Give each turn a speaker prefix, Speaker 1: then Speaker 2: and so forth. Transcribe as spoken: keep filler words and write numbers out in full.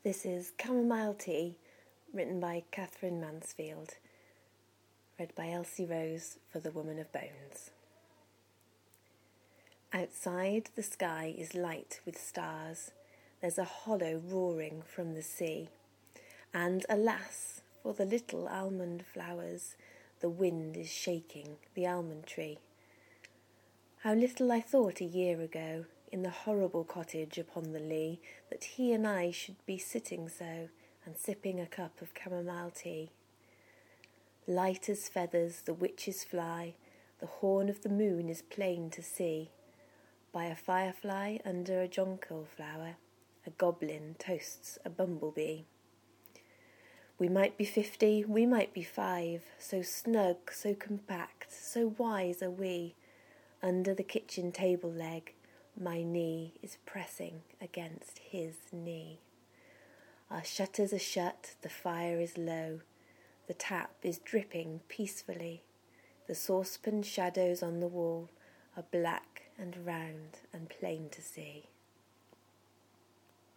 Speaker 1: This is Chamomile Tea, written by Catherine Mansfield, read by Elsie Rose for The Woman of Bones. Outside, the sky is light with stars. There's a hollow roaring from the sea. And alas, for the little almond flowers, the wind is shaking the almond tree. How little I thought a year ago, in the horrible cottage upon the lea, that he and I should be sitting so, and sipping a cup of chamomile tea. Light as feathers the witches fly, the horn of the moon is plain to see. By a firefly under a jonquil flower, a goblin toasts a bumblebee. We might be fifty, we might be five, so snug, so compact, so wise are we. Under the kitchen table leg, my knee is pressing against his knee. Our shutters are shut, the fire is low, the tap is dripping peacefully. The saucepan shadows on the wall are black and round and plain to see.